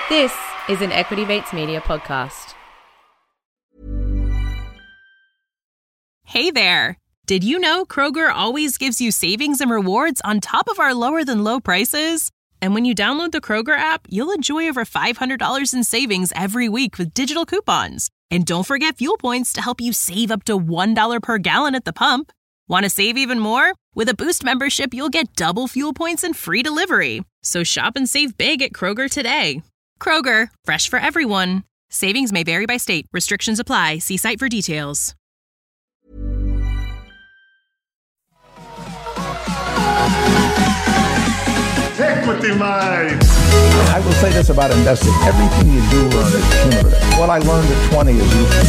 This is an Equity Mates Media podcast. Hey there. Did you know Kroger always gives you savings and rewards on top of our lower than low prices? And when you download the Kroger app, you'll enjoy over $500 in savings every week with digital coupons. And don't forget fuel points to help you save up to $1 per gallon at the pump. Want to save even more? With a Boost membership, you'll get double fuel points and free delivery. So shop and save big at Kroger today. Kroger, fresh for everyone. Savings may vary by state. Restrictions apply. See site for details. Equity Mates! I will say this about investing. Everything you do learn is cumulative. What I learned at 20 is useful.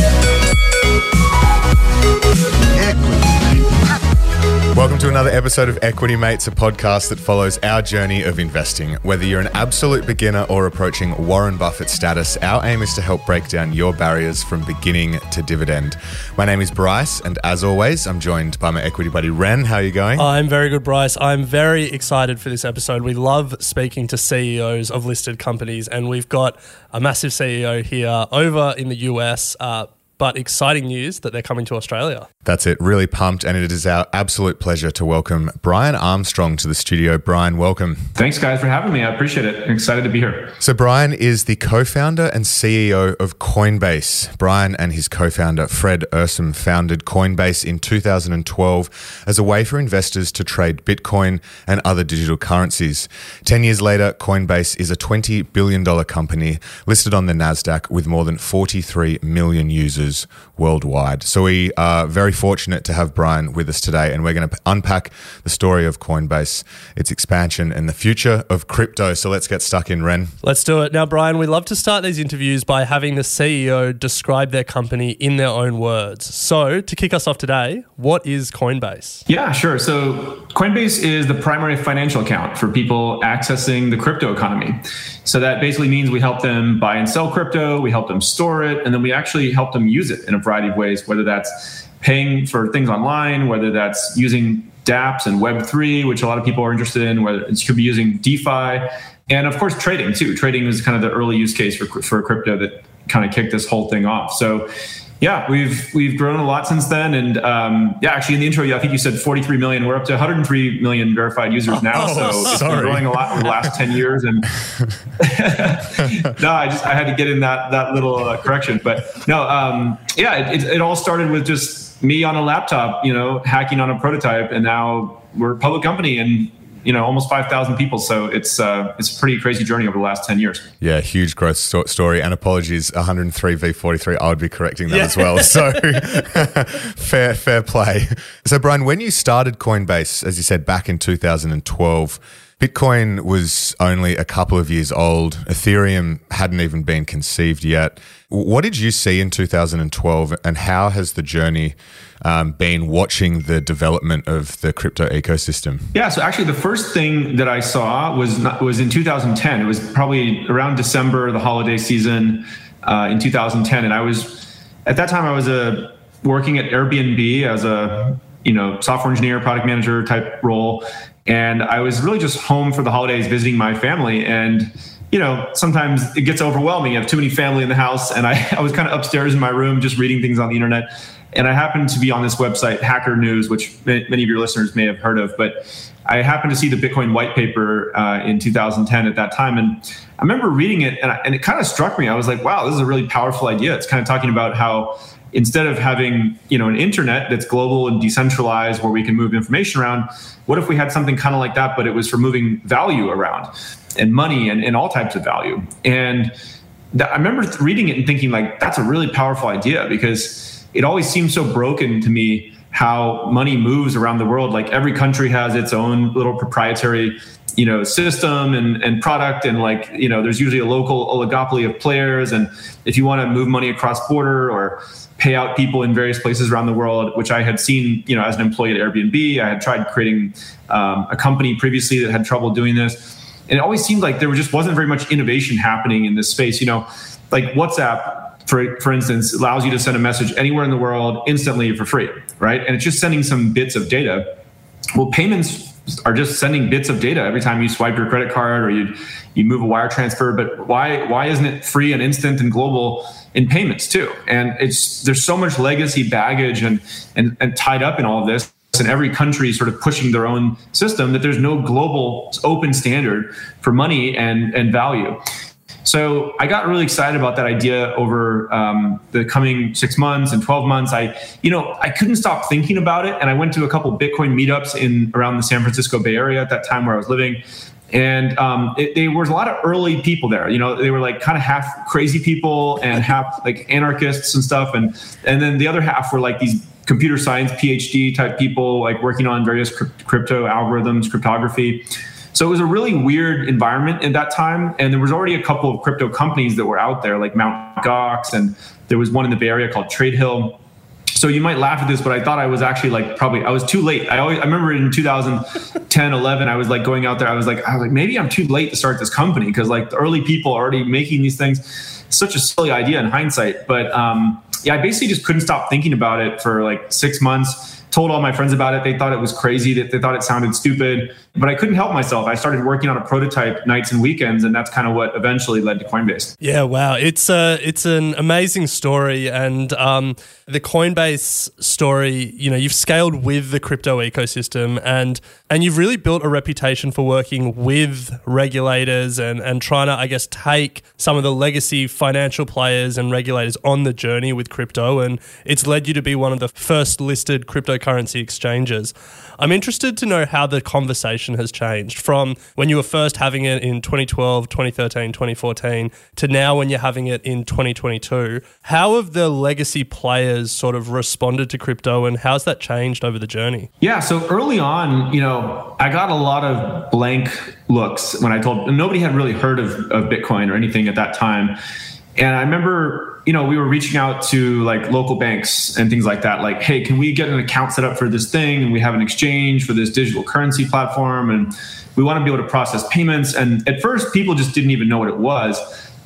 Equity Mates. Welcome to another episode of Equity Mates, a podcast that follows our journey of investing. Whether you're an absolute beginner or approaching Warren Buffett status, our aim is to help break down your barriers from beginning to dividend. My name is Bryce, and as always, I'm joined by my equity buddy, Ren. How are you going? I'm very good, Bryce. I'm very excited for this episode. We love speaking to CEOs of listed companies, and we've got a massive CEO here over in the US, but exciting news that they're coming to Australia. That's it. Really pumped, and it is our absolute pleasure to welcome Brian Armstrong to the studio. Brian, welcome. Thanks, guys, for having me. I appreciate it. I'm excited to be here. So Brian is the co-founder and CEO of Coinbase. Brian and his co-founder, Fred Ehrsam, founded Coinbase in 2012 as a way for investors to trade Bitcoin and other digital currencies. 10 years later, Coinbase is a $20 billion company listed on the NASDAQ with more than 43 million users worldwide. So we are very fortunate to have Brian with us today, and we're going to unpack the story of Coinbase, its expansion, and the future of crypto. So let's get stuck in, Ren. Let's do it. Now, Brian, we love to start these interviews by having the CEO describe their company in their own words. So to kick us off today, what is Coinbase? Yeah, sure. So Coinbase is the primary financial account for people accessing the crypto economy. So that basically means we help them buy and sell crypto, we help them store it, and then we actually help them use it in a variety of ways, whether that's paying for things online, whether that's using dApps and Web3, which a lot of people are interested in, whether it could be using DeFi, and of course trading too. Trading is kind of the early use case for crypto that kind of kicked this whole thing off. So yeah, we've grown a lot since then, and actually in the intro, I think you said 43 million. We're up to 103 million verified users now, so it's been growing a lot over the last 10 years. And no, I had to get in that little correction, but no, it all started with just me on a laptop, hacking on a prototype, and now we're a public company and almost 5,000 people. So it's a pretty crazy journey over the last 10 years. Yeah, huge growth story. And apologies, 103 v43. I would be correcting that as well. So fair play. So Brian, when you started Coinbase, as you said, back in 2012, Bitcoin was only a couple of years old. Ethereum hadn't even been conceived yet. What did you see in 2012, and how has the journey been watching the development of the crypto ecosystem? Yeah, so actually the first thing that I saw was in 2010. It was probably around December, the holiday season in 2010. And at that time I was working at Airbnb as a software engineer, product manager type role. And I was really just home for the holidays visiting my family. And sometimes it gets overwhelming. You have too many family in the house. And I was kind of upstairs in my room just reading things on the internet. And I happened to be on this website, Hacker News, which many of your listeners may have heard of. But I happened to see the Bitcoin white paper in 2010 at that time. And I remember reading it, and it kind of struck me. I was like, wow, this is a really powerful idea. It's kind of talking about how instead of having an internet that's global and decentralized where we can move information around, what if we had something kind of like that, but it was for moving value around and money and all types of value. And I remember reading it and thinking like, that's a really powerful idea, because it always seems so broken to me how money moves around the world. Like every country has its own little proprietary system and product, and there's usually a local oligopoly of players. And if you want to move money across border or pay out people in various places around the world, which I had seen, as an employee at Airbnb, I had tried creating a company previously that had trouble doing this. And it always seemed like there just wasn't very much innovation happening in this space. Like WhatsApp, for instance, allows you to send a message anywhere in the world instantly for free, right? And it's just sending some bits of data. Well, payments are just sending bits of data every time you swipe your credit card or you move a wire transfer. But why isn't it free and instant and global in payments too? And there's so much legacy baggage and tied up in all of this, and every country sort of pushing their own system, that there's no global open standard for money and value. So I got really excited about that idea over the coming 6 months and 12 months. I couldn't stop thinking about it. And I went to a couple Bitcoin meetups around the San Francisco Bay Area at that time where I was living. And there was a lot of early people there. They were like kind of half crazy people and half like anarchists and stuff. And then the other half were like these computer science PhD type people, like working on various crypto algorithms, cryptography. So it was a really weird environment at that time. And there was already a couple of crypto companies that were out there, like Mt. Gox, and there was one in the Bay Area called TradeHill. So you might laugh at this, but I thought I was actually I was too late. I remember in 2010, 11, I was like going out there. I was like, maybe I'm too late to start this company, because like the early people are already making these things. Such a silly idea in hindsight. But I basically just couldn't stop thinking about it for like 6 months. Told all my friends about it. They thought it was crazy, that they thought it sounded stupid, but I couldn't help myself. I started working on a prototype nights and weekends, and that's kind of what eventually led to Coinbase. Yeah, wow. It's an amazing story. And the Coinbase story, you've scaled with the crypto ecosystem, and you've really built a reputation for working with regulators and trying to, I guess, take some of the legacy financial players and regulators on the journey with crypto. And it's led you to be one of the first listed cryptocurrency exchanges. I'm interested to know how the conversation has changed from when you were first having it in 2012, 2013, 2014 to now when you're having it in 2022. How have the legacy players sort of responded to crypto, and how's that changed over the journey? Yeah, so early on, I got a lot of blank looks when I told, nobody had really heard of Bitcoin or anything at that time. And I remember, we were reaching out to like local banks and things like that. Like, hey, can we get an account set up for this thing? And we have an exchange for this digital currency platform. And we want to be able to process payments. And at first, people just didn't even know what it was.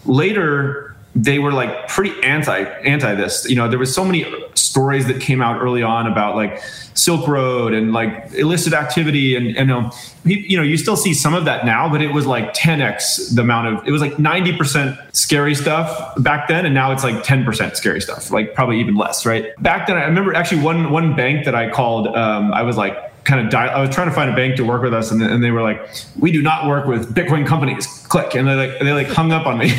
Later, they were like pretty anti this. There was so many stories that came out early on about like Silk Road and like illicit activity, and you still see some of that now, but it was like 10x the amount of, it was like 90% scary stuff back then, and now it's like 10% scary stuff, like probably even less, right? Back then, I remember actually one bank that I called, I was like I was trying to find a bank to work with us, and they were like, we do not work with Bitcoin companies, click. And they hung up on me,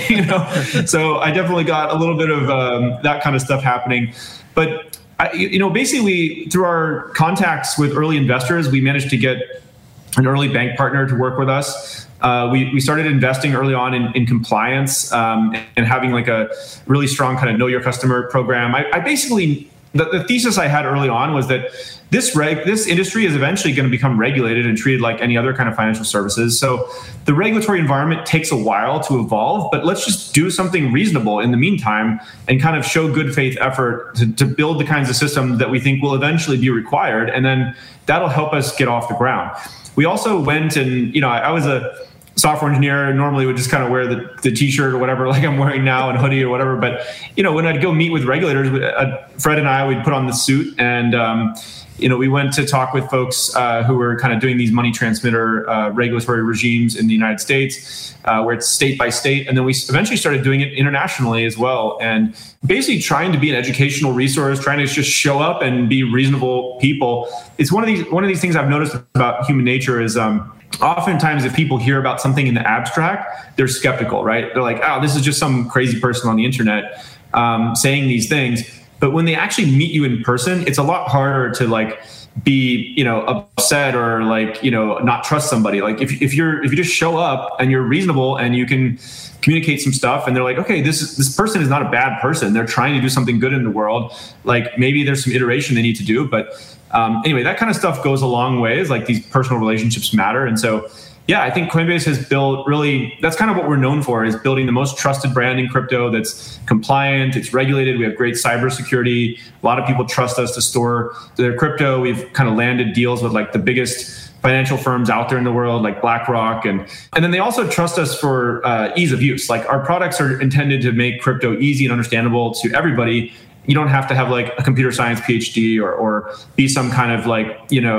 So I definitely got a little bit of that kind of stuff happening. But basically through our contacts with early investors, we managed to get an early bank partner to work with us. We started investing early on in compliance and having like a really strong kind of know your customer program. I basically, the thesis I had early on was that this industry is eventually going to become regulated and treated like any other kind of financial services. So the regulatory environment takes a while to evolve, but let's just do something reasonable in the meantime and kind of show good faith effort to build the kinds of system that we think will eventually be required. And then that'll help us get off the ground. We also went and, I was a software engineer, normally would just kind of wear the t-shirt or whatever, like I'm wearing now, and hoodie or whatever. But, when I'd go meet with regulators, Fred and I would put on the suit, and, we went to talk with folks who were kind of doing these money transmitter regulatory regimes in the United States, where it's state by state. And then we eventually started doing it internationally as well. And basically trying to be an educational resource, trying to just show up and be reasonable people. It's one of these things I've noticed about human nature is, oftentimes if people hear about something in the abstract, they're skeptical, right? They're like, oh, this is just some crazy person on the internet saying these things. But when they actually meet you in person, it's a lot harder to like be, upset or like, not trust somebody. Like if you just show up and you're reasonable and you can communicate some stuff, and they're like, okay, this person is not a bad person. They're trying to do something good in the world. Like maybe there's some iteration they need to do, but anyway, that kind of stuff goes a long ways. Like these personal relationships matter. And so, yeah, I think Coinbase has built really, that's kind of what we're known for, is building the most trusted brand in crypto that's compliant, it's regulated, we have great cybersecurity. A lot of people trust us to store their crypto. We've kind of landed deals with like the biggest financial firms out there in the world, like BlackRock. And then they also trust us for ease of use. Like our products are intended to make crypto easy and understandable to everybody. You don't have to have like a computer science PhD or be some kind of like,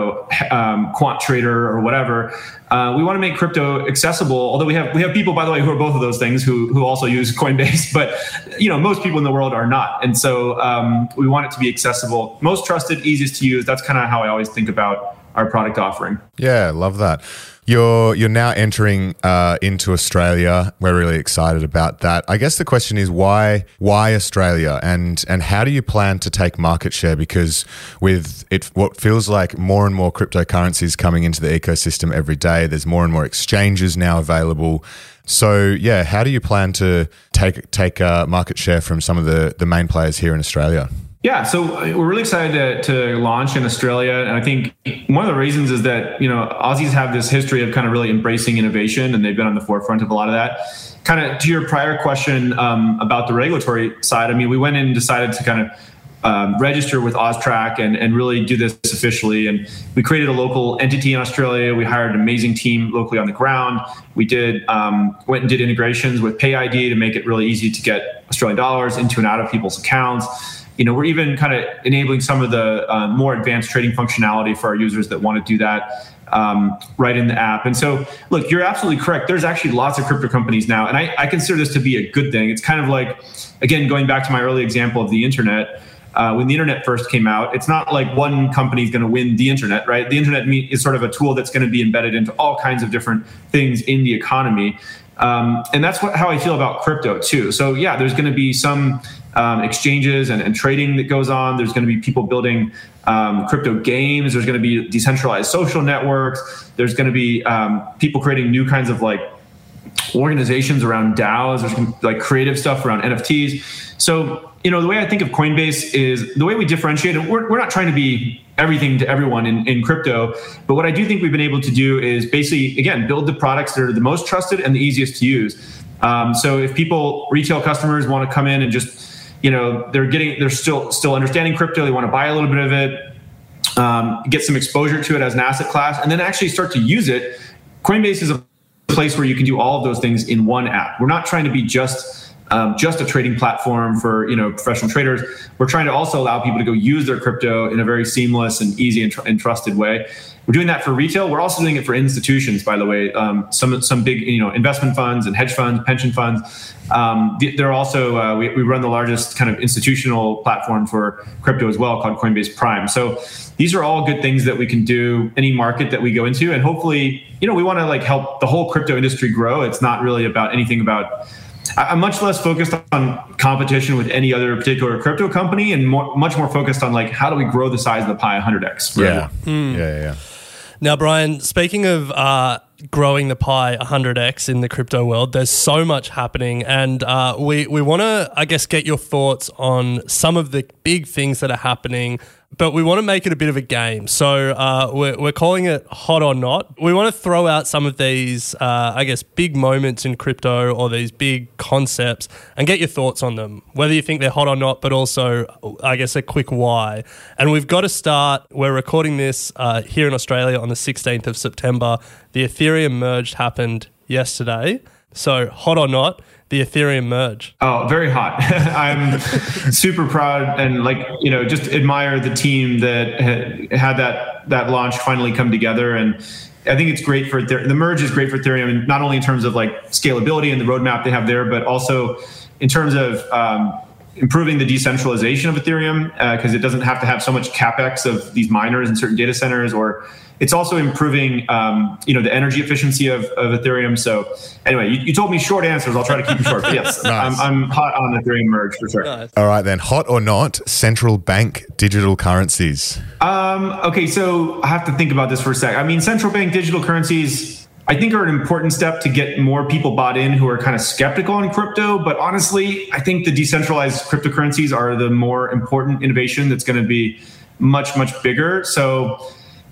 quant trader or whatever. We want to make crypto accessible, although we have people, by the way, who are both of those things who also use Coinbase, but most people in the world are not. And so we want it to be accessible, most trusted, easiest to use. That's kind of how I always think about our product offering. Yeah, love that. You're now entering into Australia. We're really excited about that. I guess the question is why Australia, and how do you plan to take market share? Because with it, what feels like more and more cryptocurrencies coming into the ecosystem every day, there's more and more exchanges now available. So yeah, how do you plan to take market share from some of the main players here in Australia? Yeah, so we're really excited to launch in Australia. And I think one of the reasons is that, Aussies have this history of kind of really embracing innovation, and they've been on the forefront of a lot of that. Kind of to your prior question about the regulatory side, I mean, we went in and decided to kind of register with AUSTRAC and really do this officially. And we created a local entity in Australia. We hired an amazing team locally on the ground. We went and did integrations with PayID to make it really easy to get Australian dollars into and out of people's accounts. We're even kind of enabling some of the more advanced trading functionality for our users that want to do that right in the app. And so, look, you're absolutely correct. There's actually lots of crypto companies now, and I consider this to be a good thing. It's kind of like, again, going back to my early example of the internet. When the internet first came out, it's not like one company is going to win the internet, right? The internet is sort of a tool that's going to be embedded into all kinds of different things in the economy. And that's how I feel about crypto too. So yeah, there's going to be some exchanges and trading that goes on. There's going to be people building crypto games. There's going to be decentralized social networks. There's going to be people creating new kinds of like organizations around DAOs. There's going to be like creative stuff around NFTs. So, the way I think of Coinbase is the way we differentiate it. We're not trying to be everything to everyone in crypto. But what I do think we've been able to do is basically, again, build the products that are the most trusted and the easiest to use. So if retail customers want to come in and just, they're still understanding crypto, they want to buy a little bit of it, get some exposure to it as an asset class, and then actually start to use it. Coinbase is a place where you can do all of those things in one app. We're not trying to be just a trading platform for professional traders. We're trying to also allow people to go use their crypto in a very seamless and easy and trusted way. We're doing that for retail. We're also doing it for institutions, by the way. Some big investment funds and hedge funds, pension funds. They're also we run the largest kind of institutional platform for crypto as well, called Coinbase Prime. So these are all good things that we can do any market that we go into, and hopefully we want to like help the whole crypto industry grow. It's not really about anything about. I'm much less focused on competition with any other particular crypto company, and much more focused on like how do we grow the size of the pie 100x. Yeah. Now, Brian, speaking of growing the pie 100x in the crypto world, there's so much happening, and we want to, I guess, get your thoughts on some of the big things that are happening, but we want to make it a bit of a game. So we're calling it Hot or Not. We want to throw out some of these, I guess, big moments in crypto or these big concepts and get your thoughts on them, whether you think they're hot or not, but also, I guess, a quick why. And we've got to start, we're recording this here in Australia on the 16th of September. The Ethereum merge happened yesterday. So hot or not, the Ethereum merge? Oh, very hot. I'm super proud and just admire the team that had that launch finally come together. And I think it's great for the merge is great for Ethereum, and not only in terms of like scalability and the roadmap they have there, but also in terms of improving the decentralization of Ethereum, because it doesn't have to have so much capex of these miners in certain data centers, or it's also improving, the energy efficiency of Ethereum. So anyway, you told me short answers. I'll try to keep them short. But yes, nice. I'm hot on Ethereum merge for sure. Nice. All right then, hot or not, central bank digital currencies? Okay, so I have to think about this for a sec. I mean, central bank digital currencies, I think, are an important step to get more people bought in who are kind of skeptical on crypto. But honestly, I think the decentralized cryptocurrencies are the more important innovation that's going to be much, much bigger. So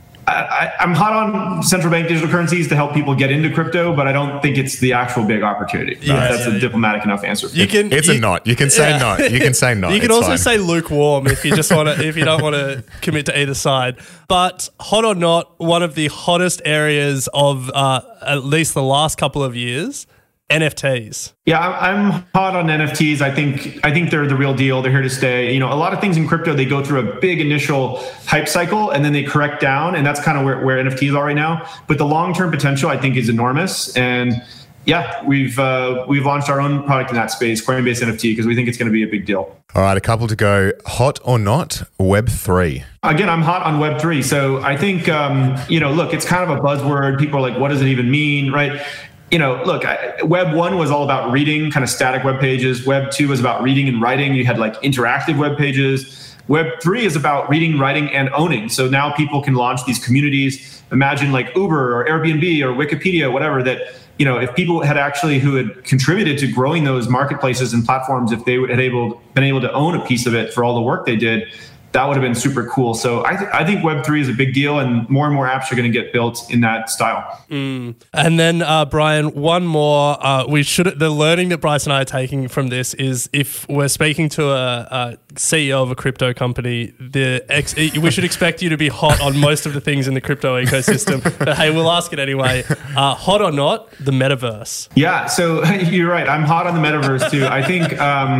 I'm hot on central bank digital currencies to help people get into crypto, but I don't think it's the actual big opportunity. That's a diplomatic enough answer. It's a not. You can say not. You can say not. You can also say lukewarm if you just want to. If you don't want to commit to either side. But hot or not, one of the hottest areas of at least the last couple of years, NFTs. Yeah, I'm hot on NFTs. I think they're the real deal. They're here to stay. A lot of things in crypto, they go through a big initial hype cycle and then they correct down, and that's kind of where NFTs are right now. But the long-term potential, I think, is enormous. And yeah, we've launched our own product in that space, Coinbase NFT, because we think it's going to be a big deal. All right, a couple to go. Hot or not, Web3? Again, I'm hot on Web3. So I think, look, it's kind of a buzzword. People are like, what does it even mean, right? Look, Web 1 was all about reading, kind of static web pages. Web 2 was about reading and writing. You had like interactive web pages. Web 3 is about reading, writing, and owning. So now people can launch these communities. Imagine like Uber or Airbnb or Wikipedia, whatever, that if people who had contributed to growing those marketplaces and platforms, if they had been able to own a piece of it for all the work they did, that would have been super cool. So I think Web3 is a big deal, and more apps are going to get built in that style. And then, Brian, one more. The learning that Bryce and I are taking from this is if we're speaking to a CEO of a crypto company, we should expect you to be hot on most of the things in the crypto ecosystem. But hey, we'll ask it anyway. Hot or not, the metaverse? Yeah, so you're right. I'm hot on the metaverse too. I think,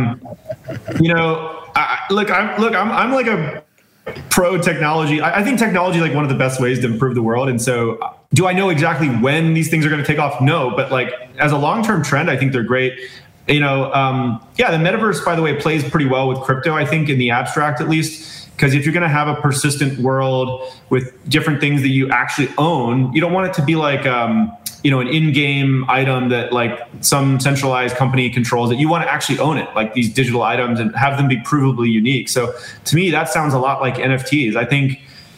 I'm like a pro technology. I think technology is like one of the best ways to improve the world. And so do I know exactly when these things are going to take off? No, but like as a long-term trend, I think they're great. The metaverse, by the way, plays pretty well with crypto, I think, in the abstract at least. Because if you're going to have a persistent world with different things that you actually own, you don't want it to be like an in-game item that like some centralized company controls it. You want to actually own it, like these digital items, and have them be provably unique. So to me, that sounds a lot like NFTs. I think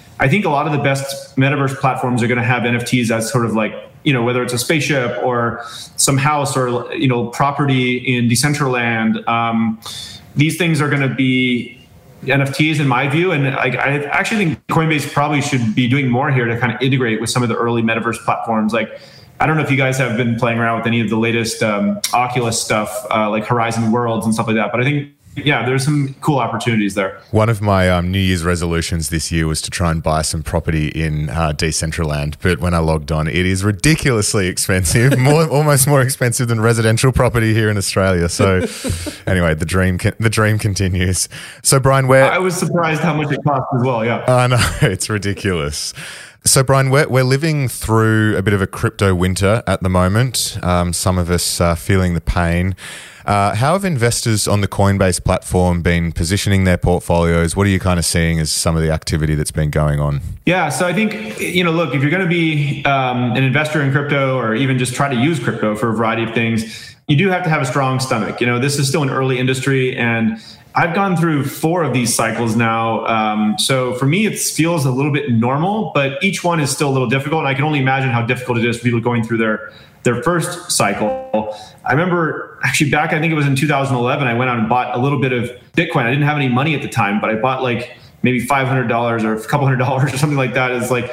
a lot of the best metaverse platforms are going to have NFTs as sort of like, whether it's a spaceship or some house or, property in Decentraland. These things are going to be NFTs in my view. And I actually think Coinbase probably should be doing more here to kind of integrate with some of the early metaverse platforms. Like, I don't know if you guys have been playing around with any of the latest Oculus stuff, like Horizon Worlds and stuff like that. But I think, there's some cool opportunities there. One of my New Year's resolutions this year was to try and buy some property in Decentraland. But when I logged on, it is ridiculously expensive, almost more expensive than residential property here in Australia. So anyway, the dream continues. So Brian, I was surprised how much it cost as well. Yeah, I know, it's ridiculous. So, Brian, we're living through a bit of a crypto winter at the moment. Some of us are feeling the pain. How have investors on the Coinbase platform been positioning their portfolios? What are you kind of seeing as some of the activity that's been going on? Yeah, so I think, look, if you're going to be an investor in crypto or even just try to use crypto for a variety of things, you do have to have a strong stomach. This is still an early industry, and I've gone through 4 of these cycles now. So for me, it feels a little bit normal, but each one is still a little difficult. And I can only imagine how difficult it is for people going through their first cycle. I remember actually back, I think it was in 2011, I went out and bought a little bit of Bitcoin. I didn't have any money at the time, but I bought like maybe $500 or a couple $100 or something like that.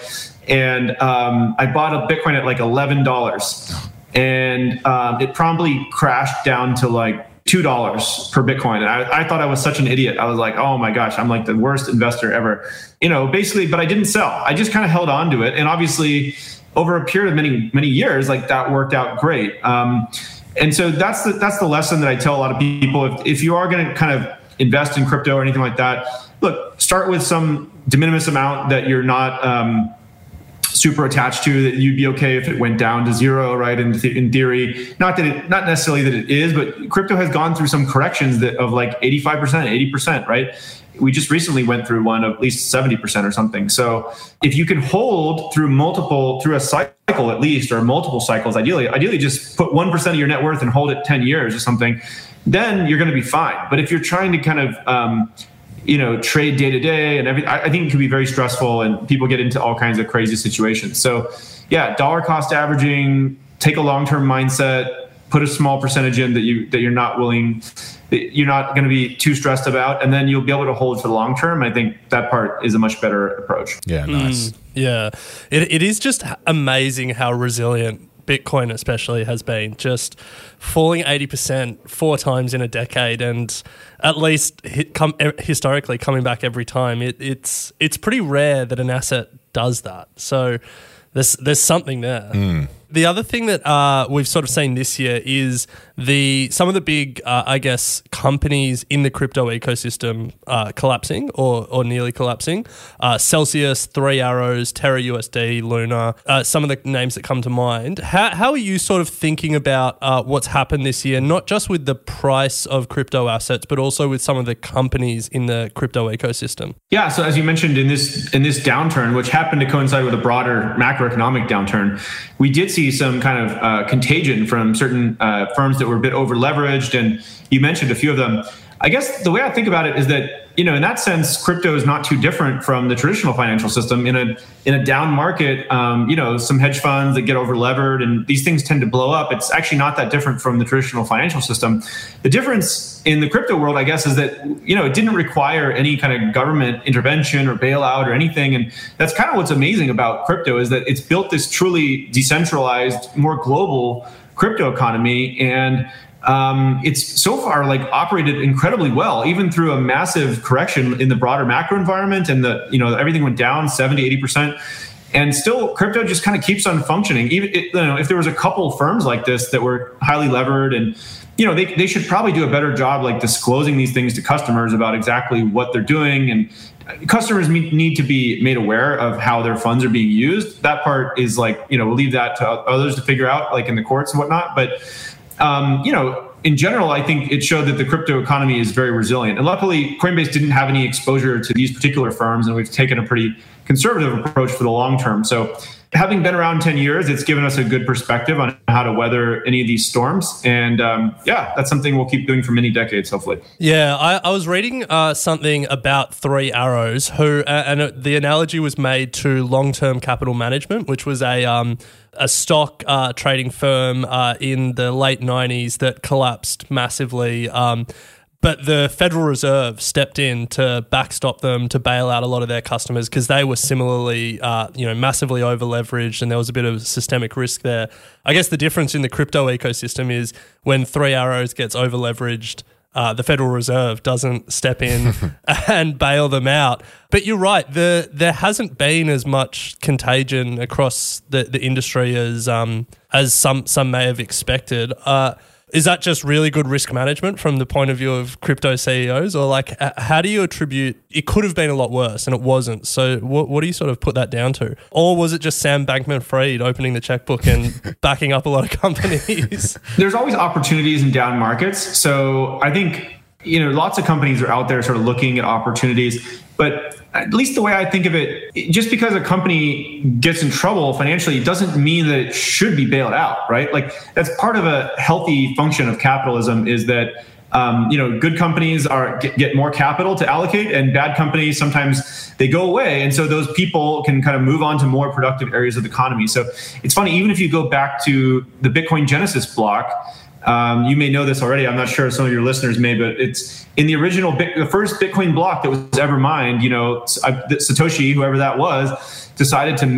And I bought a Bitcoin at like $11. And it probably crashed down to like $2 per Bitcoin. And I thought I was such an idiot. I was like, oh my gosh, I'm like the worst investor ever, basically, but I didn't sell. I just kind of held on to it. And obviously over a period of many years, like that worked out great. And so that's the lesson that I tell a lot of people. If you are going to kind of invest in crypto or anything like that, look, start with some de minimis amount that you're not, super attached to, that you'd be okay if it went down to zero, right? In theory, not necessarily that it is, but crypto has gone through some corrections of like 85%, 80%, right? We just recently went through one of at least 70% or something. So if you can hold through a cycle at least, or multiple cycles, ideally just put 1% of your net worth and hold it 10 years or something, then you're going to be fine. But if you're trying to kind of, trade day to day and everything, I think it can be very stressful, and people get into all kinds of crazy situations. So yeah, dollar cost averaging, take a long-term mindset, put a small percentage in that you're not going to be too stressed about, and then you'll be able to hold for the long term. I think that part is a much better approach. Yeah, nice. Yeah, it is just amazing how resilient Bitcoin especially has been, just falling 80% 4 times in a decade, and at least historically coming back every time. It's pretty rare that an asset does that. So there's something there. The other thing that we've sort of seen this year is some of the big, companies in the crypto ecosystem collapsing or nearly collapsing. Celsius, Three Arrows, Terra USD, Luna, some of the names that come to mind. How are you sort of thinking about what's happened this year, not just with the price of crypto assets, but also with some of the companies in the crypto ecosystem? Yeah, so as you mentioned, in this downturn, which happened to coincide with a broader macroeconomic downturn, we did see some kind of contagion from certain firms that were a bit over leveraged, and you mentioned a few of them. I guess the way I think about it is that, in that sense, crypto is not too different from the traditional financial system. In a down market, some hedge funds that get over levered and these things tend to blow up. It's actually not that different from the traditional financial system. The difference in the crypto world, I guess, is that, it didn't require any kind of government intervention or bailout or anything. And that's kind of what's amazing about crypto, is that it's built this truly decentralized, more global crypto economy. And it's so far operated incredibly well, even through a massive correction in the broader macro environment, and everything went down 70-80%, and still crypto just kind of keeps on functioning. Even if there was a couple firms like this that were highly levered, and they should probably do a better job disclosing these things to customers about exactly what they're doing, and customers need to be made aware of how their funds are being used. That part is we'll leave that to others to figure out, in the courts and whatnot, but in general, I think it showed that the crypto economy is very resilient. And luckily, Coinbase didn't have any exposure to these particular firms, and we've taken a pretty conservative approach for the long term. So having been around 10 years, it's given us a good perspective on how to weather any of these storms. And that's something we'll keep doing for many decades, hopefully. Yeah, I was reading something about Three Arrows, and the analogy was made to long-term capital management, which was a stock trading firm in the late 90s that collapsed massively. But the Federal Reserve stepped in to backstop them, to bail out a lot of their customers, because they were similarly, massively over-leveraged, and there was a bit of systemic risk there. I guess the difference in the crypto ecosystem is when Three Arrows gets over-leveraged, the Federal Reserve doesn't step in and bail them out. But you're right, there hasn't been as much contagion across the industry as some may have expected. Is that just really good risk management from the point of view of crypto CEOs? Or how do you attribute, it could have been a lot worse and it wasn't. So what do you sort of put that down to? Or was it just Sam Bankman-Fried opening the checkbook and backing up a lot of companies? There's always opportunities in down markets. So I think, lots of companies are out there sort of looking at opportunities, but at least the way I think of it, just because a company gets in trouble financially, it doesn't mean that it should be bailed out, right? That's part of a healthy function of capitalism, is that, good companies get more capital to allocate, and bad companies, sometimes they go away. And so those people can kind of move on to more productive areas of the economy. So it's funny, even if you go back to the Bitcoin Genesis block, you may know this already. I'm not sure some of your listeners may, but it's in the original, the first Bitcoin block that was ever mined. Satoshi, whoever that was, decided to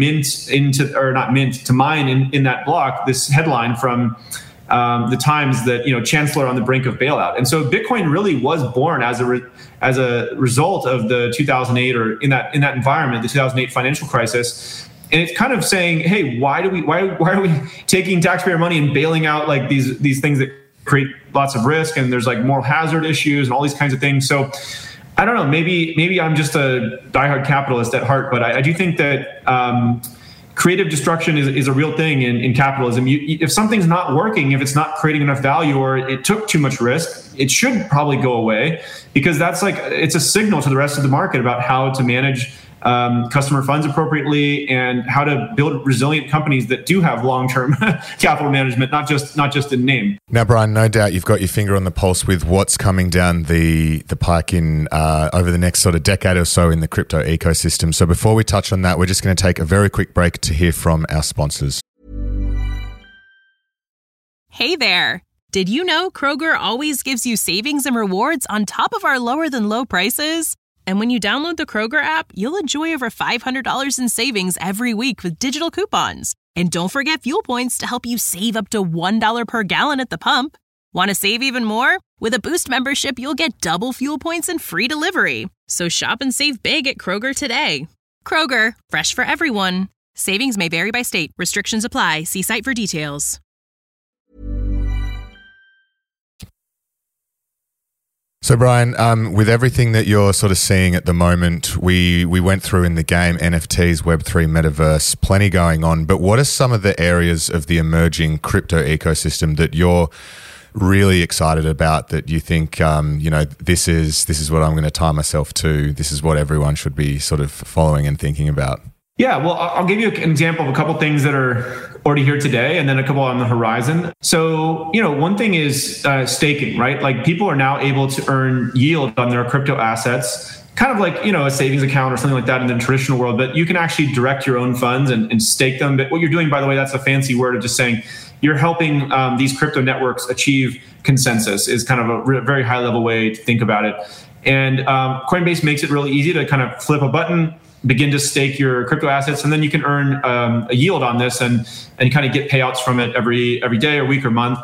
mine in that block this headline from the Times that Chancellor on the brink of bailout. And so Bitcoin really was born as a result of the 2008, or in that environment, the 2008 financial crisis. And it's kind of saying, hey, why are we taking taxpayer money and bailing out these things that create lots of risk, and there's moral hazard issues and all these kinds of things. So I don't know, maybe I'm just a diehard capitalist at heart, but I do think that creative destruction is a real thing in capitalism. If something's not working, if it's not creating enough value, or it took too much risk, it should probably go away, because that's it's a signal to the rest of the market about how to manage customer funds appropriately, and how to build resilient companies that do have long-term capital management, not just in name. Now, Brian, no doubt you've got your finger on the pulse with what's coming down the pike in over the next sort of decade or so in the crypto ecosystem. So before we touch on that, we're just going to take a very quick break to hear from our sponsors. Hey there. Did you know Kroger always gives you savings and rewards on top of our lower than low prices? And when you download the Kroger app, you'll enjoy over $500 in savings every week with digital coupons. And don't forget fuel points to help you save up to $1 per gallon at the pump. Want to save even more? With a Boost membership, you'll get double fuel points and free delivery. So shop and save big at Kroger today. Kroger, fresh for everyone. Savings may vary by state. Restrictions apply. See site for details. So, Brian, with everything that you're sort of seeing at the moment, we went through in the game, NFTs, Web3, Metaverse, plenty going on. But what are some of the areas of the emerging crypto ecosystem that you're really excited about, that you think, this is what I'm going to tie myself to, this is what everyone should be sort of following and thinking about? Yeah, well, I'll give you an example of a couple things that are already here today and then a couple on the horizon. So, one thing is staking, right? Like, people are now able to earn yield on their crypto assets, kind of like, a savings account or something like that in the traditional world, but you can actually direct your own funds and stake them. But what you're doing, by the way, that's a fancy word of just saying you're helping these crypto networks achieve consensus, is kind of a very high level way to think about it. And Coinbase makes it really easy to kind of flip a button, begin to stake your crypto assets, and then you can earn a yield on this and kind of get payouts from it every day or week or month.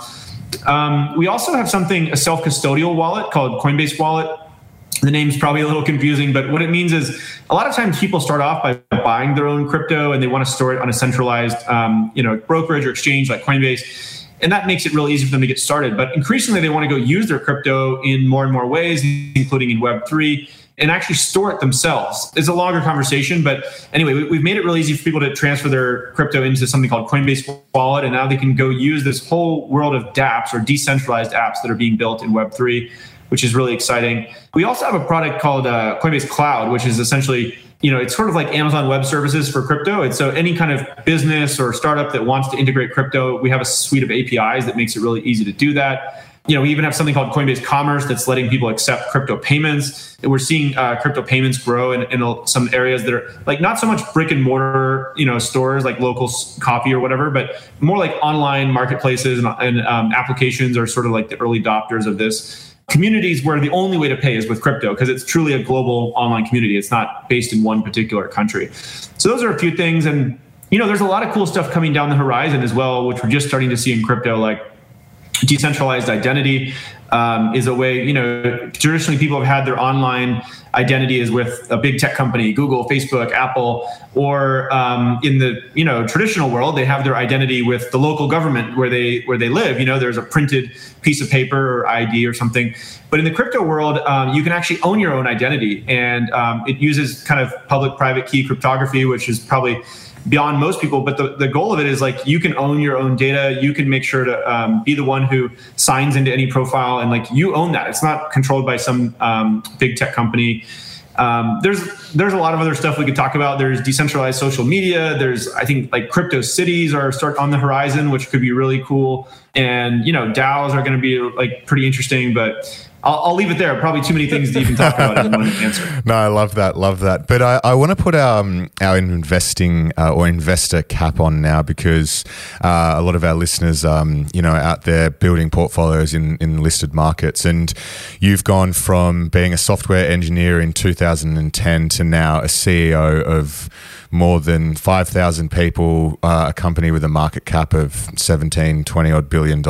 We also have a self-custodial wallet called Coinbase Wallet. The name's probably a little confusing, but what it means is a lot of times people start off by buying their own crypto and they want to store it on a centralized brokerage or exchange like Coinbase. And that makes it really easy for them to get started. But increasingly, they want to go use their crypto in more and more ways, including in Web3, and actually store it themselves. It's a longer conversation, but anyway, we've made it really easy for people to transfer their crypto into something called Coinbase Wallet, and now they can go use this whole world of dApps, or decentralized apps, that are being built in Web3, which is really exciting. We also have a product called Coinbase Cloud, which is essentially, it's sort of like Amazon Web Services for crypto. And so any kind of business or startup that wants to integrate crypto, we have a suite of APIs that makes it really easy to do that. We even have something called Coinbase Commerce that's letting people accept crypto payments. And we're seeing crypto payments grow in some areas that are like not so much brick and mortar, stores like local coffee or whatever, but more like online marketplaces and applications are sort of like the early adopters of this. Communities where the only way to pay is with crypto, because it's truly a global online community. It's not based in one particular country. So those are a few things. And, there's a lot of cool stuff coming down the horizon as well, which we're just starting to see in crypto, like decentralized identity is a way, traditionally people have had their online identity is with a big tech company, Google, Facebook, Apple, or in the, traditional world, they have their identity with the local government where they live. There's a printed piece of paper or ID or something. But in the crypto world, you can actually own your own identity. And it uses kind of public-private key cryptography, which is probably beyond most people, but the goal of it is like you can own your own data. You can make sure to be the one who signs into any profile, and like you own that. It's not controlled by some big tech company. There's a lot of other stuff we could talk about. There's decentralized social media. There's, I think, like crypto cities start on the horizon, which could be really cool. And DAOs are going to be like pretty interesting, but I'll leave it there. Probably too many things to even talk about in one answer. No, I love that. But I want to put our investing or investor cap on now, because a lot of our listeners, out there building portfolios in listed markets. And you've gone from being a software engineer in 2010 to now a CEO of more than 5,000 people, a company with a market cap of $17-20 odd billion.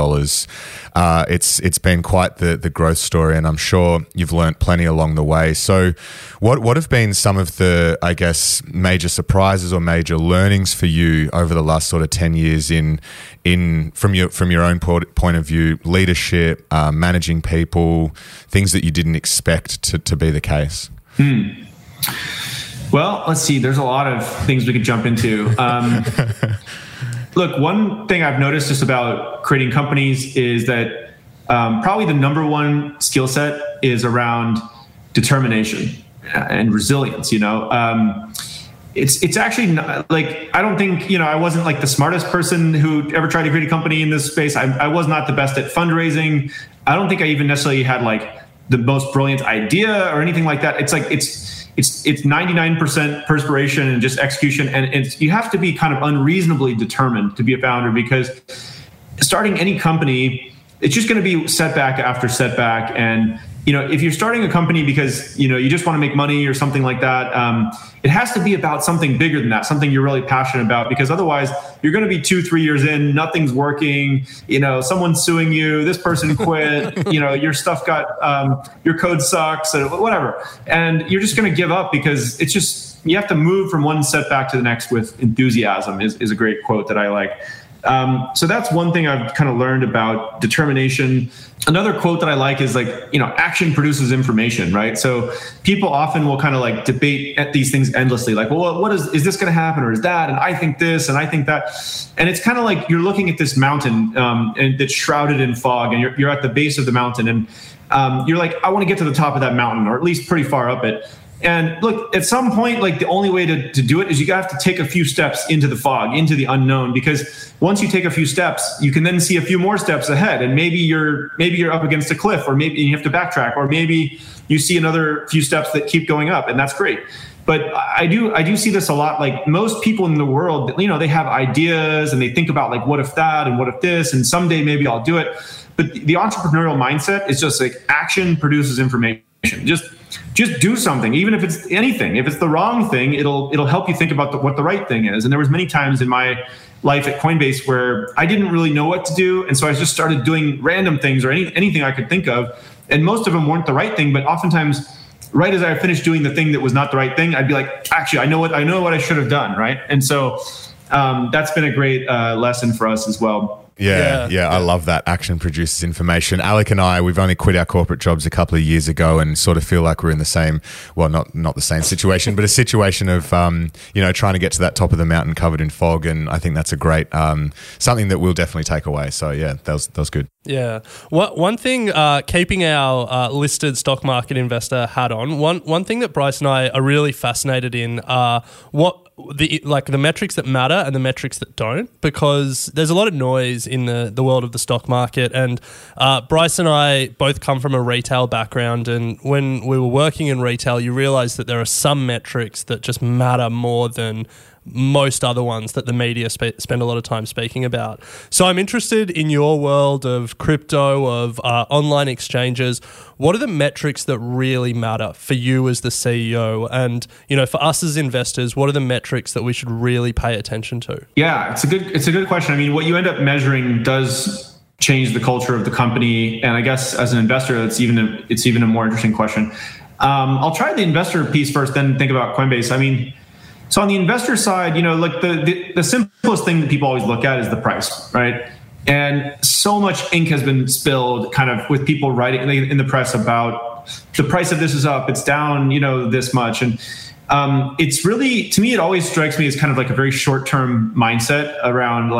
It's been quite the growth story, and I'm sure you've learnt plenty along the way. So what have been some of the, I guess, major surprises or major learnings for you over the last sort of 10 years from your own point of view, leadership, managing people, things that you didn't expect to be the case? Well, let's see. There's a lot of things we could jump into. Look, one thing I've noticed just about creating companies is that probably the number one skill set is around determination and resilience. It's actually not, like, I don't think, I wasn't like the smartest person who ever tried to create a company in this space. I was not the best at fundraising. I don't think I even necessarily had like the most brilliant idea or anything like that. It's like, it's 99% perspiration and just execution. And you have to be kind of unreasonably determined to be a founder, because starting any company, it's just going to be setback after setback. And, if you're starting a company because, you just want to make money or something like that, it has to be about something bigger than that, something you're really passionate about, because otherwise you're going to be 2-3 years in, nothing's working, someone's suing you, this person quit, your stuff got, your code sucks, or whatever. And you're just going to give up because it's just, you have to move from one setback to the next with enthusiasm is a great quote that I like. So that's one thing I've kind of learned about determination. Another quote that I like is action produces information, right? So people often will kind of debate at these things endlessly. Well, what is this going to happen? Or is that? And I think this, and I think that. And it's kind of like you're looking at this mountain and that's shrouded in fog, and you're at the base of the mountain, and you're like, I want to get to the top of that mountain, or at least pretty far up it. And look, at some point, the only way to do it is you have to take a few steps into the fog, into the unknown, because once you take a few steps, you can then see a few more steps ahead. And maybe you're up against a cliff, or maybe you have to backtrack, or maybe you see another few steps that keep going up, and that's great. But I do see this a lot. Most people in the world, they have ideas and they think about what if that and what if this, and someday maybe I'll do it. But the entrepreneurial mindset is just action produces information. Just do something, even if it's anything. If it's the wrong thing, it'll help you think about what the right thing is. And there was many times in my life at Coinbase where I didn't really know what to do, and so I just started doing random things or anything I could think of. And most of them weren't the right thing, but oftentimes, right as I finished doing the thing that was not the right thing, I'd be like, actually, I know what I should have done, right? And so that's been a great lesson for us as well. Yeah, I love that. Action produces information. Alec and I, we've only quit our corporate jobs a couple of years ago and sort of feel like we're in the same, well, not the same situation, but a situation of, trying to get to that top of the mountain covered in fog. And I think that's a great, something that we'll definitely take away. So yeah, that was good. Yeah. One thing, keeping our listed stock market investor hat on, one thing that Bryce and I are really fascinated in are the metrics that matter and the metrics that don't, because there's a lot of noise in the world of the stock market. And Bryce and I both come from a retail background, and when we were working in retail, you realize that there are some metrics that just matter more than most other ones that the media spend a lot of time speaking about. So I'm interested in your world of crypto, of online exchanges. What are the metrics that really matter for you as the CEO? And, for us as investors, what are the metrics that we should really pay attention to? Yeah, it's a good question. I mean, what you end up measuring does change the culture of the company. And I guess as an investor, it's even a more interesting question. I'll try the investor piece first, then think about Coinbase. I mean, so on the investor side, the simplest thing that people always look at is the price, right? And so much ink has been spilled kind of with people writing in the press about the price of this is up, it's down, this much. And it's really, to me, it always strikes me as kind of a very short-term mindset around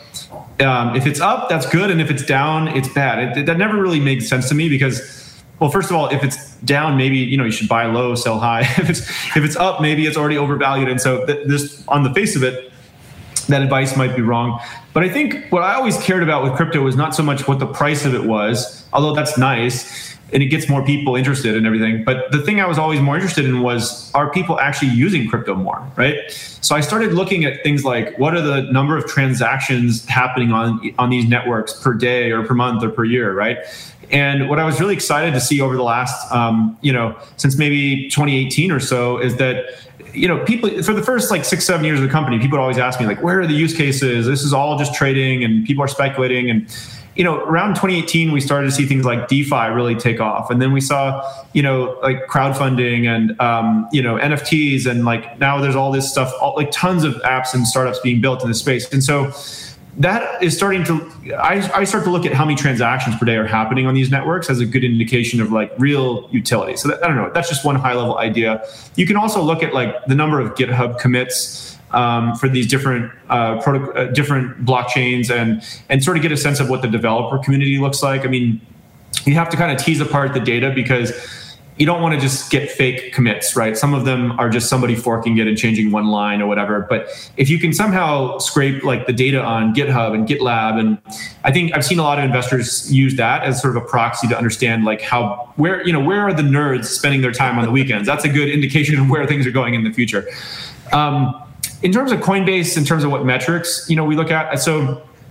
if it's up, that's good. And if it's down, it's bad. That never really makes sense to me because, well, first of all, if it's down, maybe you should buy low, sell high. If it's up, maybe it's already overvalued, and so this, on the face of it, that advice might be wrong. But I think what I always cared about with crypto was not so much what the price of it was, although that's nice and it gets more people interested and everything. But the thing I was always more interested in was, are people actually using crypto more, right? So I started looking at things like, what are the number of transactions happening on these networks per day or per month or per year, right? And what I was really excited to see over the last, since maybe 2018 or so, is that, people, for the first 6-7 years of the company, people would always ask me, where are the use cases? This is all just trading and people are speculating. And, around 2018, we started to see things like DeFi really take off. And then we saw, crowdfunding and, NFTs. And now there's all this stuff, tons of apps and startups being built in this space. And so that is starting to, I start to look at how many transactions per day are happening on these networks as a good indication of real utility. So I don't know, that's just one high level idea. You can also look at the number of GitHub commits for these different different blockchains and sort of get a sense of what the developer community looks like. I mean, you have to kind of tease apart the data because you don't want to just get fake commits, right? Some of them are just somebody forking it and changing one line or whatever. But if you can somehow scrape the data on GitHub and GitLab, and I think I've seen a lot of investors use that as sort of a proxy to understand where are the nerds spending their time on the weekends? That's a good indication of where things are going in the future. In terms of Coinbase, in terms of what metrics, we look at, so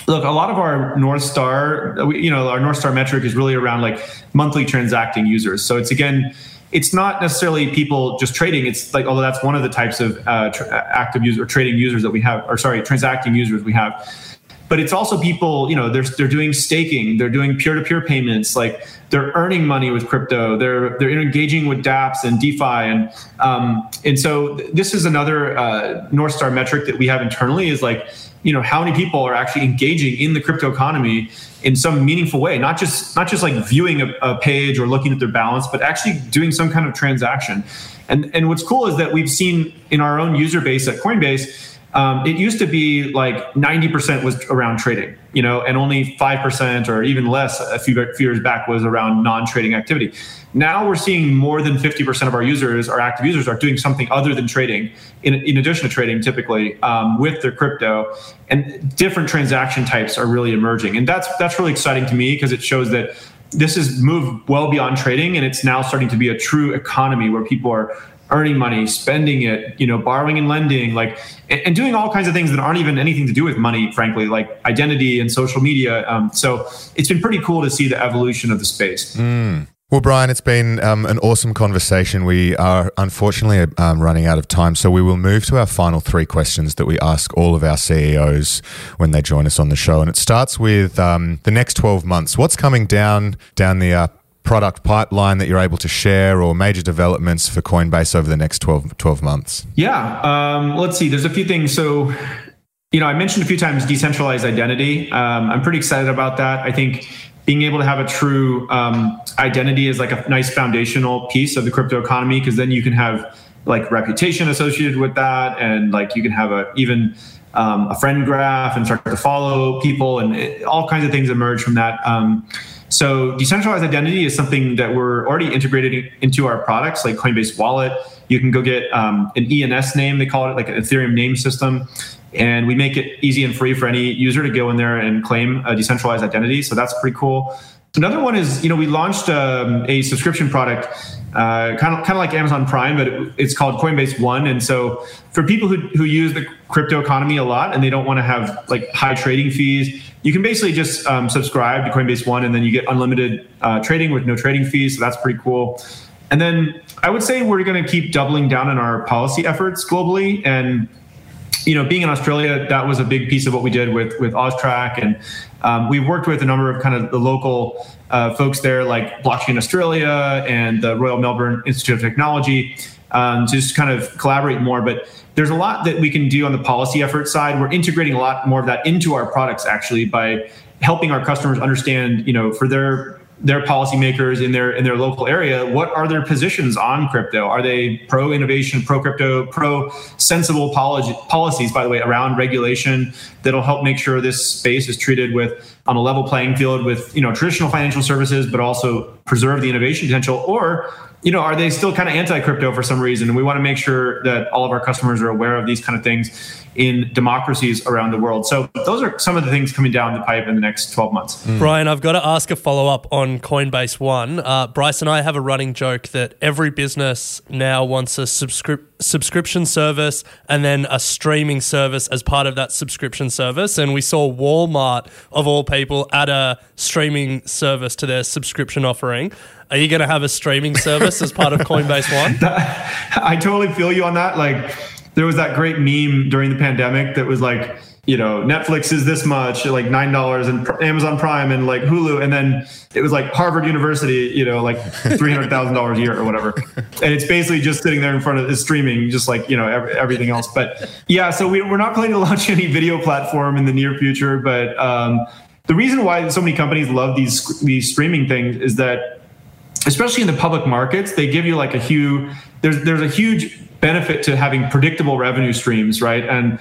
look, a lot of our North Star, our North Star metric is really around like monthly transacting users. So it's not necessarily people just trading. It's like, although that's one of the types of active user or trading users that we have, transacting users we have. But it's also people, they're doing staking, they're doing peer-to-peer payments, like they're earning money with crypto, they're engaging with dApps and DeFi, and so this is another North Star metric that we have internally is like, how many people are actually engaging in the crypto economy in some meaningful way, not just like viewing a page or looking at their balance, but actually doing some kind of transaction. And what's cool is that we've seen in our own user base at Coinbase. It used to be like 90% was around trading, and only 5% or even less a few years back was around non-trading activity. Now we're seeing more than 50% of our users, our active users, are doing something other than trading, in addition to trading typically, with their crypto. And different transaction types are really emerging. And that's really exciting to me because it shows that this has moved well beyond trading, and it's now starting to be a true economy where people are earning money, spending it, borrowing and lending, and doing all kinds of things that aren't even anything to do with money, frankly, like identity and social media. So it's been pretty cool to see the evolution of the space. Well, Brian, it's been an awesome conversation. We are unfortunately running out of time, so we will move to our final 3 questions that we ask all of our CEOs when they join us on the show. And it starts with the next 12 months. What's coming down the product pipeline that you're able to share, or major developments for Coinbase over the next 12 months? Yeah, let's see. There's a few things. So, I mentioned a few times decentralized identity. I'm pretty excited about that. I think being able to have a true identity is like a nice foundational piece of the crypto economy, because then you can have like reputation associated with that, and like you can have even a friend graph and start to follow people, and all kinds of things emerge from that. So decentralized identity is something that we're already integrated into our products, like Coinbase Wallet. You can go get an ENS name, they call it, like an Ethereum name system. And we make it easy and free for any user to go in there and claim a decentralized identity. So that's pretty cool. Another one is, we launched a subscription product, kind of like Amazon Prime, but it's called Coinbase One. And so for people who use the crypto economy a lot and they don't want to have like high trading fees, you can basically just subscribe to Coinbase One, and then you get unlimited trading with no trading fees. So that's pretty cool. And then I would say we're going to keep doubling down on our policy efforts globally. And being in Australia, that was a big piece of what we did with OzTrack. And we've worked with a number of kind of the local folks there, like Blockchain Australia and the Royal Melbourne Institute of Technology, to just kind of collaborate more. But there's a lot that we can do on the policy effort side. We're integrating a lot more of that into our products, actually, by helping our customers understand, for their policymakers in their local area, what are their positions on crypto? Are they pro-innovation, pro-crypto, pro-sensible policies, by the way, around regulation that'll help make sure this space is treated on a level playing field with, traditional financial services, but also preserve the innovation potential? Or, are they still kind of anti-crypto for some reason? And we want to make sure that all of our customers are aware of these kind of things in democracies around the world. So those are some of the things coming down the pipe in the next 12 months. Brian, I've got to ask a follow-up on Coinbase One. Bryce and I have a running joke that every business now wants a subscription service and then a streaming service as part of that subscription service. And we saw Walmart, of all people, add a streaming service to their subscription offering. Are you going to have a streaming service as part of Coinbase One? I totally feel you on that. Like, there was that great meme during the pandemic that was like, Netflix is this much, like $9, and Amazon Prime and like Hulu. And then it was like Harvard University, like $300,000 a year or whatever. And it's basically just sitting there in front of the streaming, just like, everything else. But yeah, so we're not planning to launch any video platform in the near future. But the reason why so many companies love these streaming things is that, especially in the public markets, they give you like there's a huge benefit to having predictable revenue streams, right? And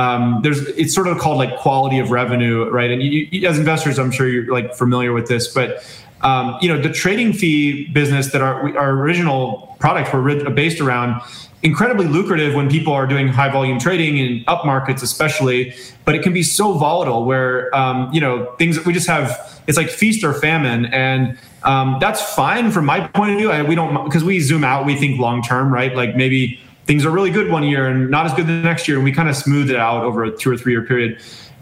it's sort of called like quality of revenue, right? And you, as investors, I'm sure you're like familiar with this, but the trading fee business that our original products were based around, incredibly lucrative when people are doing high volume trading in up markets, especially. But it can be so volatile where things that we just have, it's like feast or famine, and that's fine from my point of view. We don't, because we zoom out, we think long term, right? Like maybe things are really good one year and not as good the next year, and we kind of smooth it out over a 2 or 3 year period.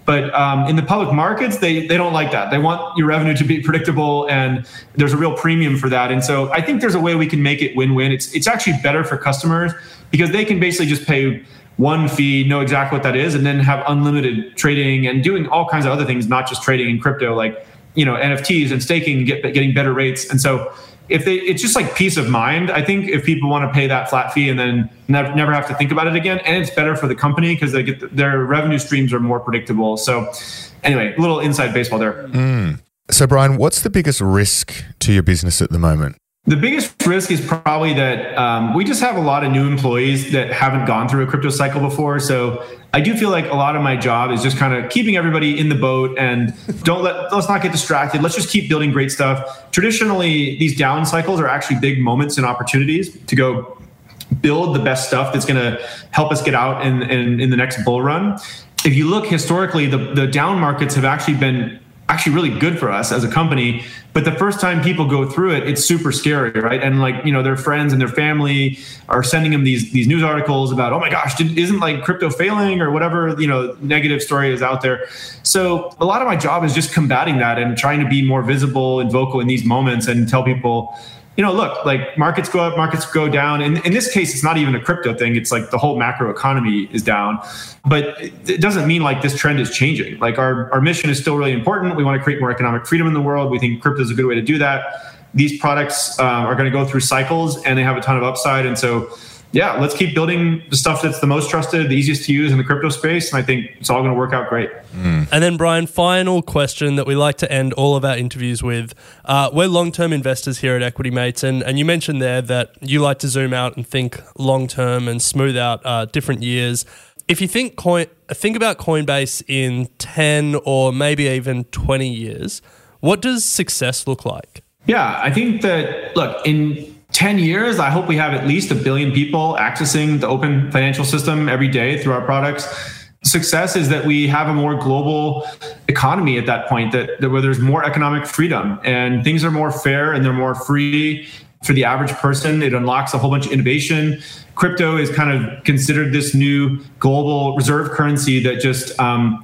But in the public markets, they don't like that. They want your revenue to be predictable, and there's a real premium for that. And so I think there's a way we can make it win-win. It's actually better for customers because they can basically just pay one fee, know exactly what that is, and then have unlimited trading and doing all kinds of other things, not just trading in crypto, like NFTs and staking, getting better rates. And so it's just like peace of mind. I think if people want to pay that flat fee and then never have to think about it again, and it's better for the company because they get their revenue streams are more predictable. So anyway, a little inside baseball there. So Brian, what's the biggest risk to your business at the moment? The biggest risk is probably that we just have a lot of new employees that haven't gone through a crypto cycle before. So I do feel like a lot of my job is just kind of keeping everybody in the boat and let's not get distracted. Let's just keep building great stuff. Traditionally, these down cycles are actually big moments and opportunities to go build the best stuff that's going to help us get out in the next bull run. If you look historically, the down markets have actually been really good for us as a company. But the first time people go through it, it's super scary, right? And their friends and their family are sending them these news articles about, oh my gosh, isn't like crypto failing or whatever, negative story is out there. So a lot of my job is just combating that and trying to be more visible and vocal in these moments and tell people, look, like markets go up, markets go down. And in this case, it's not even a crypto thing. It's like the whole macro economy is down. But it doesn't mean like this trend is changing. Like our mission is still really important. We want to create more economic freedom in the world. We think crypto is a good way to do that. These products are going to go through cycles and they have a ton of upside. And so, yeah, let's keep building the stuff that's the most trusted, the easiest to use in the crypto space. And I think it's all going to work out great. And then, Brian, final question that we like to end all of our interviews with. We're long-term investors here at Equity Mates. And you mentioned there that you like to zoom out and think long-term and smooth out different years. If you think about Coinbase in 10 or maybe even 20 years, what does success look like? Yeah, I think that, look, in 10 years, I hope we have at least 1 billion people accessing the open financial system every day through our products. Success is that we have a more global economy at that point, that where there's more economic freedom and things are more fair and they're more free for the average person. It unlocks a whole bunch of innovation. Crypto is kind of considered this new global reserve currency that just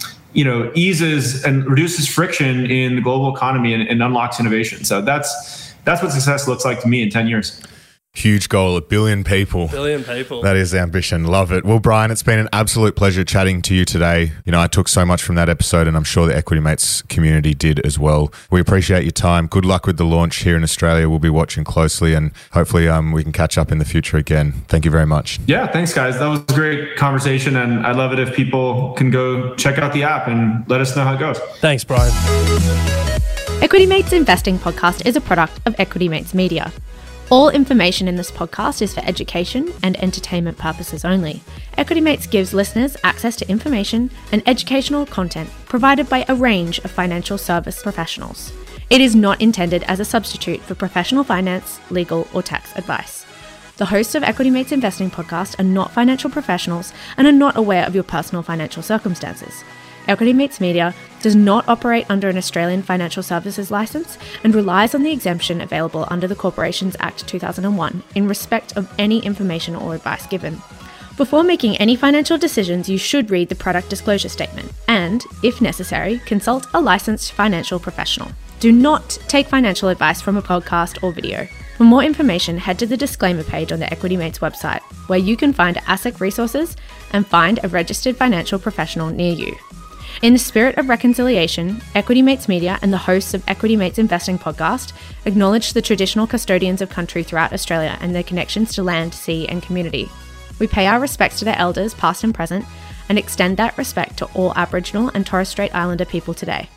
eases and reduces friction in the global economy and unlocks innovation. So that's what success looks like to me in 10 years. Huge goal, 1 billion people. 1 billion people. That is the ambition. Love it. Well, Brian, it's been an absolute pleasure chatting to you today. I took so much from that episode and I'm sure the Equity Mates community did as well. We appreciate your time. Good luck with the launch here in Australia. We'll be watching closely and hopefully we can catch up in the future again. Thank you very much. Yeah, thanks guys. That was a great conversation and I love it if people can go check out the app and let us know how it goes. Thanks, Brian. Equity Mates Investing Podcast is a product of Equity Mates Media. All information in this podcast is for education and entertainment purposes only. Equity Mates gives listeners access to information and educational content provided by a range of financial service professionals. It is not intended as a substitute for professional finance, legal, or tax advice. The hosts of Equity Mates Investing Podcast are not financial professionals and are not aware of your personal financial circumstances. Equity Mates Media does not operate under an Australian Financial Services licence and relies on the exemption available under the Corporations Act 2001 in respect of any information or advice given. Before making any financial decisions, you should read the product disclosure statement and, if necessary, consult a licensed financial professional. Do not take financial advice from a podcast or video. For more information, head to the disclaimer page on the Equity Mates website, where you can find ASIC resources and find a registered financial professional near you. In the spirit of reconciliation, Equity Mates Media and the hosts of Equity Mates Investing Podcast acknowledge the traditional custodians of country throughout Australia and their connections to land, sea and community. We pay our respects to their elders, past and present, and extend that respect to all Aboriginal and Torres Strait Islander people today.